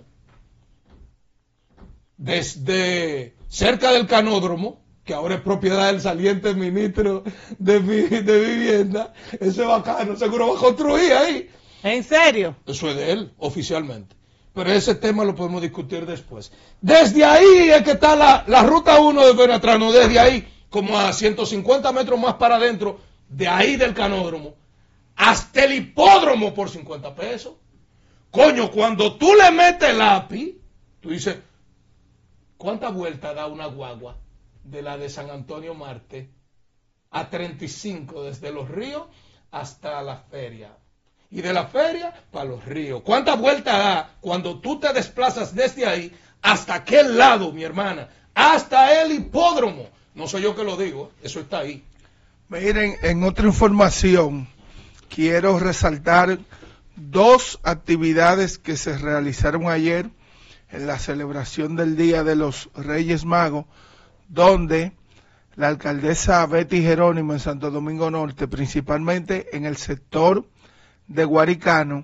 desde cerca del canódromo, que ahora es propiedad del saliente ministro de, de Vivienda. Ese bacano seguro va a construir ahí. ¿En serio? Eso es de él, oficialmente. Pero ese tema lo podemos discutir después. Desde ahí es que está la, la ruta uno de Fenatrano, desde ahí, como a ciento cincuenta metros más para adentro, de ahí del canódromo, hasta el hipódromo por cincuenta pesos. Coño, cuando tú le metes lápiz, tú dices, ¿cuánta vuelta da una guagua de la de San Antonio Marte a treinta y cinco desde los ríos hasta la feria? Y de la feria para los ríos. ¿Cuánta vuelta da cuando tú te desplazas desde ahí hasta aquel lado, mi hermana? Hasta el hipódromo. No soy yo que lo digo, eso está ahí. Miren, en otra información, quiero resaltar dos actividades que se realizaron ayer en la celebración del Día de los Reyes Magos, donde la alcaldesa Betty Jerónimo en Santo Domingo Norte, principalmente en el sector de Guaricano,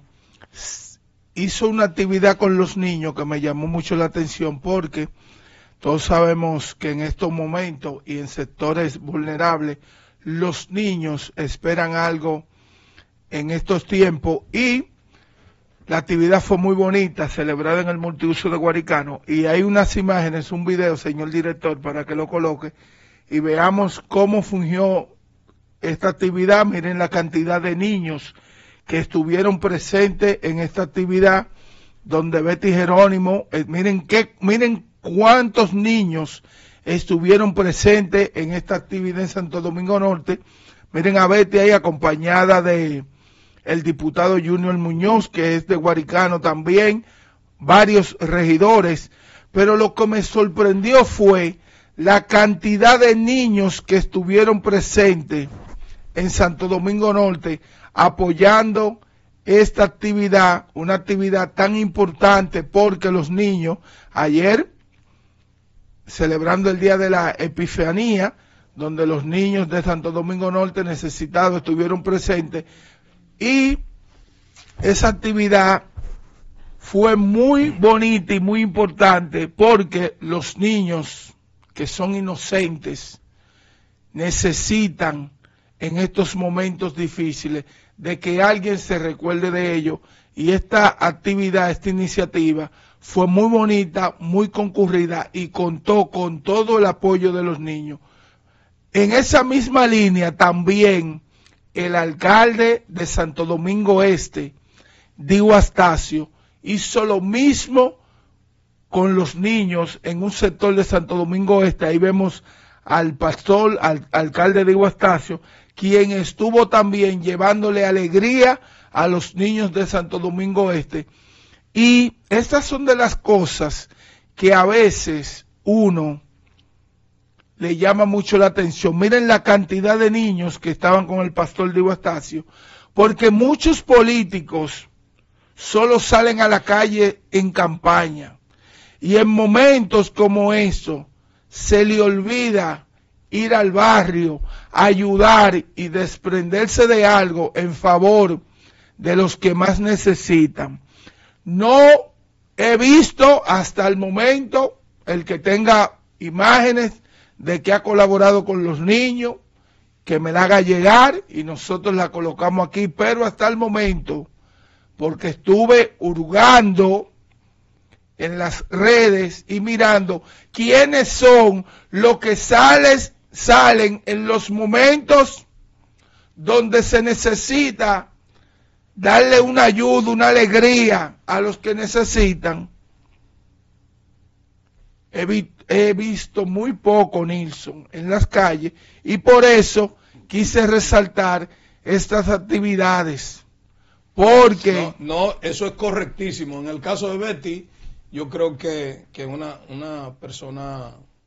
hizo una actividad con los niños que me llamó mucho la atención, porque todos sabemos que en estos momentos y en sectores vulnerables los niños esperan algo en estos tiempos, y la actividad fue muy bonita, celebrada en el multiuso de Guaricano, y hay unas imágenes, un video, señor director, para que lo coloque y veamos cómo fungió esta actividad. Miren la cantidad de niños que estuvieron presentes en esta actividad, donde Betty Jerónimo, eh, miren qué, miren cuántos niños estuvieron presentes en esta actividad en Santo Domingo Norte. Miren a Betty ahí acompañada de el diputado Junior Muñoz, que es de Guaricano también, varios regidores, pero lo que me sorprendió fue la cantidad de niños que estuvieron presentes en Santo Domingo Norte apoyando esta actividad, una actividad tan importante, porque los niños ayer, celebrando el Día de la Epifanía, donde los niños de Santo Domingo Norte necesitados estuvieron presentes, y esa actividad fue muy bonita y muy importante porque los niños que son inocentes necesitan en estos momentos difíciles de que alguien se recuerde de ellos, y esta actividad, esta iniciativa fue muy bonita, muy concurrida y contó con todo el apoyo de los niños. En esa misma línea también el alcalde de Santo Domingo Este, Dio Astacio, hizo lo mismo con los niños en un sector de Santo Domingo Este. Ahí vemos al pastor, al alcalde Dio Astacio, quien estuvo también llevándole alegría a los niños de Santo Domingo Este. Y estas son de las cosas que a veces uno le llama mucho la atención. Miren la cantidad de niños que estaban con el pastor Dio Astacio, porque muchos políticos solo salen a la calle en campaña, y en momentos como eso se le olvida ir al barrio, ayudar y desprenderse de algo en favor de los que más necesitan. No he visto hasta el momento el que tenga imágenes de que ha colaborado con los niños, que me la haga llegar y nosotros la colocamos aquí, pero hasta el momento, porque estuve hurgando en las redes y mirando quiénes son los que sales, salen en los momentos donde se necesita darle una ayuda, una alegría a los que necesitan. He, vi, he visto muy poco, Nilson, en las calles, y por eso quise resaltar estas actividades, porque... No, no, eso es correctísimo. En el caso de Betty, yo creo que, que una, una persona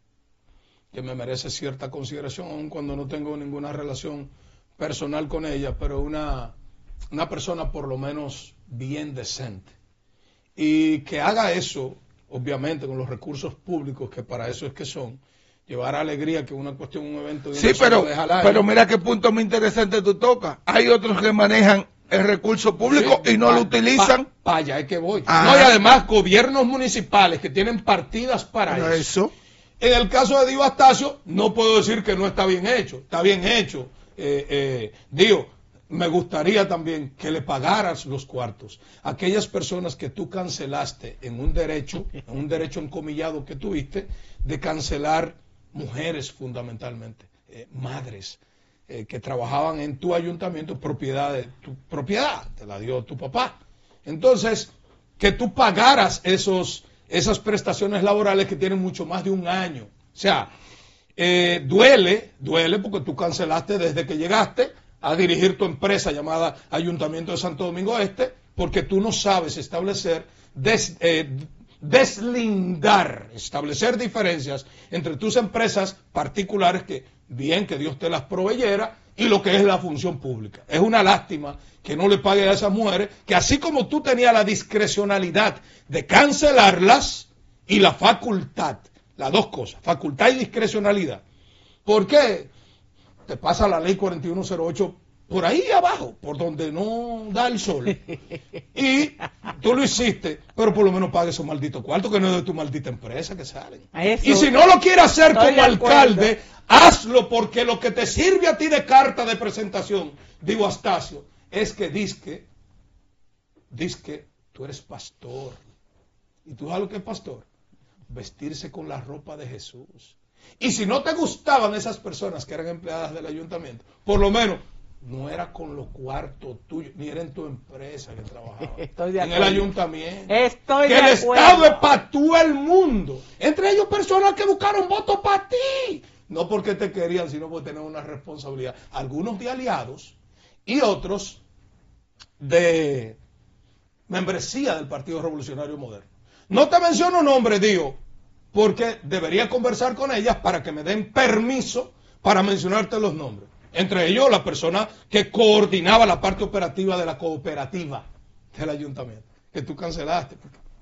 que me merece cierta consideración, aun cuando no tengo ninguna relación personal con ella, pero una, una persona por lo menos bien decente. Y que haga eso, obviamente, con los recursos públicos, que para eso es que son, llevar alegría, que una cuestión, un evento... De sí, pero, pero mira qué punto muy interesante tú tocas. Hay otros que manejan el recurso público sí, y no pa, lo utilizan. Para allá es que voy. Ah. No, y además gobiernos municipales que tienen partidas para eso. eso. En el caso de Dio Astacio, no puedo decir que no está bien hecho. Está bien hecho. Eh, eh, Dio, me gustaría también que le pagaras los cuartos a aquellas personas que tú cancelaste en un derecho, en un derecho encomillado que tuviste, de cancelar mujeres fundamentalmente, eh, madres, eh, que trabajaban en tu ayuntamiento, propiedad de tu propiedad, te la dio tu papá. Entonces, que tú pagaras esos, esas prestaciones laborales que tienen mucho más de un año. O sea, eh, duele, duele porque tú cancelaste desde que llegaste a dirigir tu empresa llamada Ayuntamiento de Santo Domingo Este, porque tú no sabes establecer, des, eh, deslindar, establecer diferencias entre tus empresas particulares, que bien que Dios te las proveyera, y lo que es la función pública. Es una lástima que no le pague a esas mujeres, que así como tú tenías la discrecionalidad de cancelarlas y la facultad, las dos cosas, facultad y discrecionalidad. ¿Por qué? Te pasa la ley cuarenta y uno cero ocho por ahí abajo, por donde no da el sol. Y tú lo hiciste, pero por lo menos pague esos malditos cuartos, que no es de tu maldita empresa que salen. Y si no lo quieres hacer como alcalde, hazlo, porque lo que te sirve a ti de carta de presentación, digo Astacio, es que disque, disque, tú eres pastor. ¿Y tú sabes lo que es pastor? Vestirse con la ropa de Jesús. Y si no te gustaban esas personas que eran empleadas del ayuntamiento, por lo menos no era con los cuartos tuyos, ni era en tu empresa que trabajaba. Estoy de en el ayuntamiento. Estoy que de el acuerdo. Estado es para todo el mundo. Entre ellos personas que buscaron votos para ti. No porque te querían, sino porque tenían una responsabilidad. Algunos de aliados y otros de membresía del Partido Revolucionario Moderno. No te menciono nombres, digo, porque debería conversar con ellas para que me den permiso para mencionarte los nombres. Entre ellos la persona que coordinaba la parte operativa de la cooperativa del ayuntamiento, que tú cancelaste.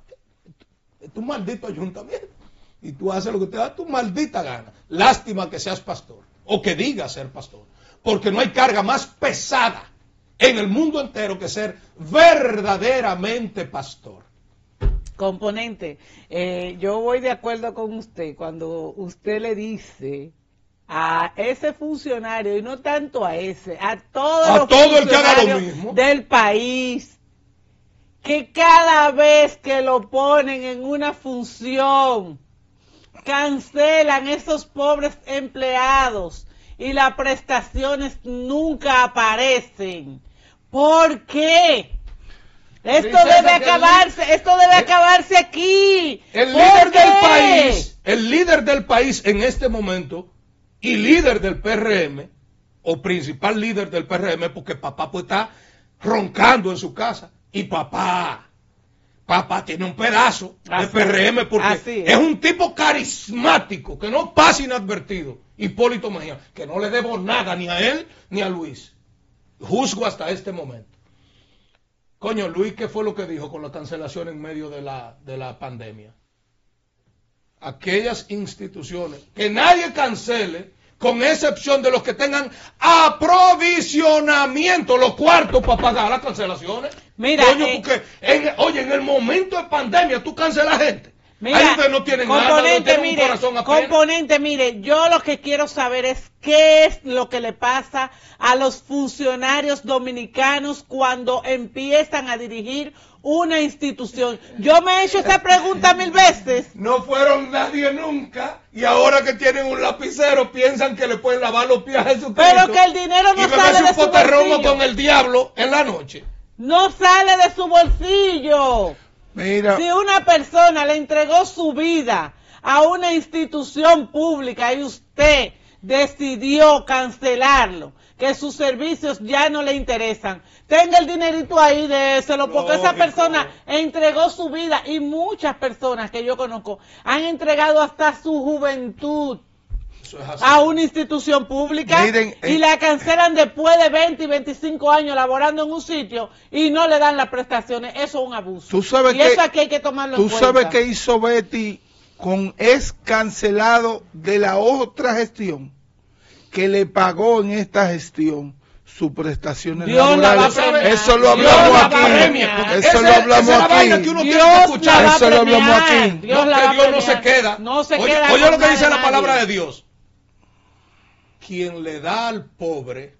Es tu maldito ayuntamiento. Y tú haces lo que te da tu maldita gana. Lástima que seas pastor, o que digas ser pastor, porque no hay carga más pesada en el mundo entero que ser verdaderamente pastor. Componente, eh, yo voy de acuerdo con usted cuando usted le dice a ese funcionario, y no tanto a ese, a todos a los todo el que haga lo funcionarios mismo del país, que cada vez que lo ponen en una función, cancelan esos pobres empleados y las prestaciones nunca aparecen. ¿Por qué? Esto Princesa, debe acabarse, esto debe acabarse aquí. El ¿Por líder qué? del país, el líder del país en este momento y líder del P R M, o principal líder del P R M, porque papá pues está roncando en su casa, y papá, papá tiene un pedazo de P R M porque es. es un tipo carismático, que no pasa inadvertido, Hipólito Mejía, que no le debo nada ni a él ni a Luis, juzgo hasta este momento. Coño, Luis, ¿qué fue lo que dijo con la cancelación en medio de la, de la pandemia? Aquellas instituciones que nadie cancele, con excepción de los que tengan aprovisionamiento, los cuartos para pagar las cancelaciones. Mira, Coño, eh, porque, en, oye, en el momento de pandemia tú cancelas gente. Mira, ahí ustedes no tienen nada, no tienen mire, un corazón apenas. Componente, mire, yo lo que quiero saber es qué es lo que le pasa a los funcionarios dominicanos cuando empiezan a dirigir una institución. Yo me he hecho esa pregunta mil veces. No fueron nadie nunca, y ahora que tienen un lapicero piensan que le pueden lavar los pies a Jesucristo. Pero que el dinero no y sale de un su poterromo bolsillo. con el diablo en la noche. No sale de su bolsillo. Mira. Si una persona le entregó su vida a una institución pública y usted decidió cancelarlo, que sus servicios ya no le interesan, tenga el dinerito ahí, déselo, porque Lógico. esa persona entregó su vida, y muchas personas que yo conozco han entregado hasta su juventud a una institución pública. Miren, y eh, la cancelan después de veinte y veinticinco años laborando en un sitio y no le dan las prestaciones. Eso es un abuso. Tú sabes y que, eso aquí hay que tomarlo en tú cuenta. sabes qué hizo Betty con es cancelado de la otra gestión, que le pagó en esta gestión sus prestaciones Dios la va a laborales. premiar. Eso lo Dios hablamos la va a aquí. premiar. Eso Ese- lo hablamos esa es la vaina que aquí. uno Dios tiene que escuchar. la va a Eso lo hablamos premiar. aquí. Dios No, la que va a Dios no se premiar. queda. No se oye, queda oye con lo que nada dice la de palabra nadie. de Dios. Quien le da al pobre,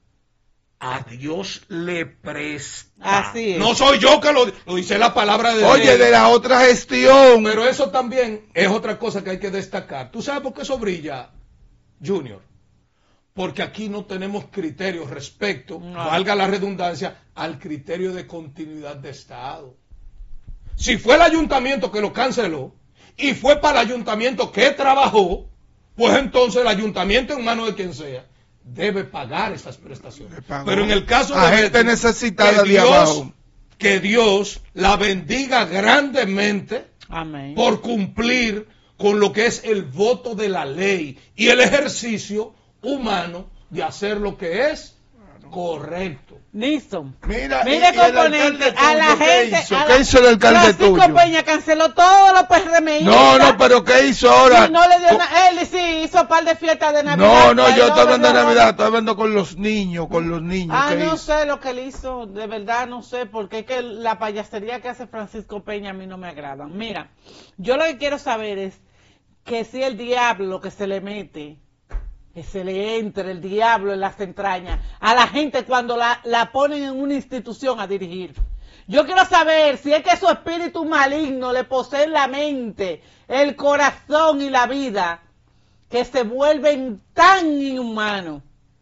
a Dios le presta. Así es. No soy yo que lo, lo dice la palabra de Dios. Oye, de la otra gestión. Pero eso también es otra cosa que hay que destacar. ¿Tú sabes por qué eso brilla, Junior? Porque aquí no tenemos criterios respecto, No. valga la redundancia, al criterio de continuidad de Estado. Si fue el ayuntamiento que lo canceló y fue para el ayuntamiento que trabajó, pues entonces el ayuntamiento, en manos de quien sea, debe pagar esas prestaciones. Pero en el caso a de gente Betty, necesitada que de Dios, abajo. que Dios la bendiga grandemente Amén. por cumplir con lo que es el voto de la ley y el ejercicio humano de hacer lo que es correcto. Nixon. Mira, Mire, y- y el componente, alcalde a la tuyo, ¿qué gente. hizo? a ¿Qué la- hizo el alcalde Francisco tuyo? Peña canceló todos los P R M I. No, no, pero ¿qué hizo ahora? Y no le dio Co- nada. Él sí hizo un par de fiestas de Navidad. No, no, pero yo él estoy hablando de le dio Navidad, nada. estoy hablando con los niños, con los niños. Ah, ¿qué no hizo? sé lo que él hizo, de verdad no sé, porque es que la payasería que hace Francisco Peña a mí no me agrada. Mira, yo lo que quiero saber es que si el diablo que se le mete, que se le entre el diablo en las entrañas a la gente cuando la, la ponen en una institución a dirigir. Yo quiero saber si es que su espíritu maligno le posee la mente, el corazón y la vida, que se vuelven tan inhumanos.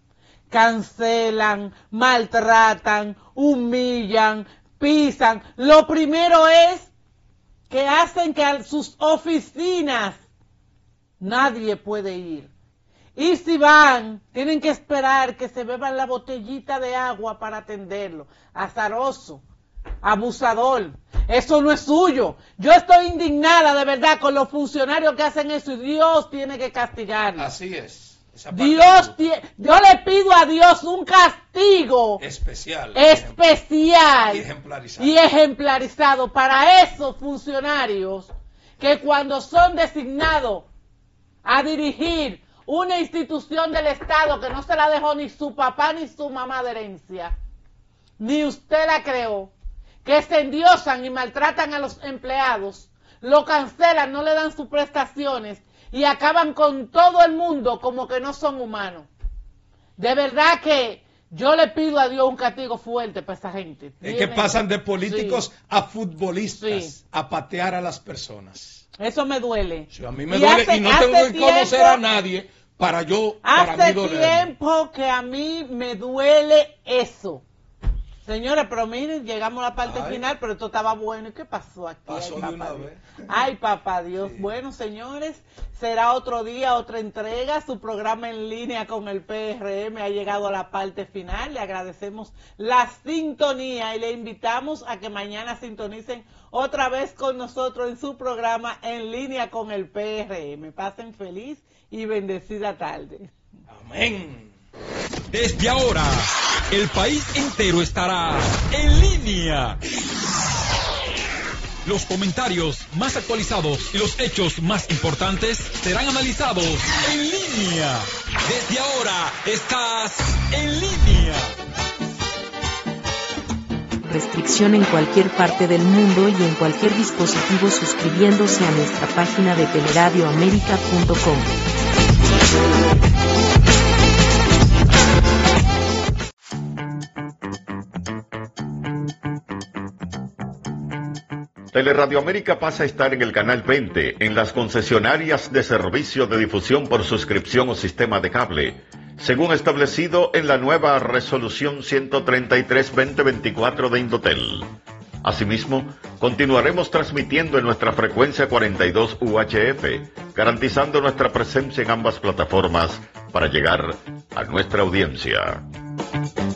Cancelan, maltratan, humillan, pisan. Lo primero es que hacen que a sus oficinas nadie puede ir. Y si van, tienen que esperar que se beban la botellita de agua para atenderlo. Azaroso, abusador. Eso no es suyo. Yo estoy indignada de verdad con los funcionarios que hacen eso y Dios tiene que castigarlos. Así es. Esa parte Dios, es tie- yo le pido a Dios un castigo especial. especial Y ejemplarizado. y ejemplarizado para esos funcionarios que cuando son designados a dirigir una institución del Estado que no se la dejó ni su papá ni su mamá de herencia, ni usted la creó, que se endiosan y maltratan a los empleados, lo cancelan, no le dan sus prestaciones y acaban con todo el mundo como que no son humanos. De verdad que yo le pido a Dios un castigo fuerte para esa gente. Es que pasan de políticos sí. a futbolistas, sí. a patear a las personas. Eso me duele. Sí, a mí me y duele hace, y no tengo que tiempo, conocer a nadie para yo, para hace mí dolerme. tiempo que a mí me duele eso. Señores, pero miren, llegamos a la parte Ay. final, pero esto estaba bueno. ¿Y qué pasó aquí? Pasó Ay, de papá una Dios. vez. Ay, papá Dios. Sí. Bueno, señores, será otro día, otra entrega. Su programa en línea con el P R M ha llegado a la parte final. Le agradecemos la sintonía y le invitamos a que mañana sintonicen otra vez con nosotros en su programa en línea con el P R M. Pasen feliz y bendecida tarde. Amén. Desde ahora, el país entero estará en línea. Los comentarios más actualizados y los hechos más importantes serán analizados en línea. Desde ahora, estás en línea. Restricción en cualquier parte del mundo y en cualquier dispositivo suscribiéndose a nuestra página de teleradioamerica punto com. Teleradio América pasa a estar en el canal veinte, en las concesionarias de servicio de difusión por suscripción o sistema de cable, según establecido en la nueva resolución ciento treinta y tres guión veinte veinticuatro de Indotel. Asimismo, continuaremos transmitiendo en nuestra frecuencia cuarenta y dos U H F, garantizando nuestra presencia en ambas plataformas para llegar a nuestra audiencia.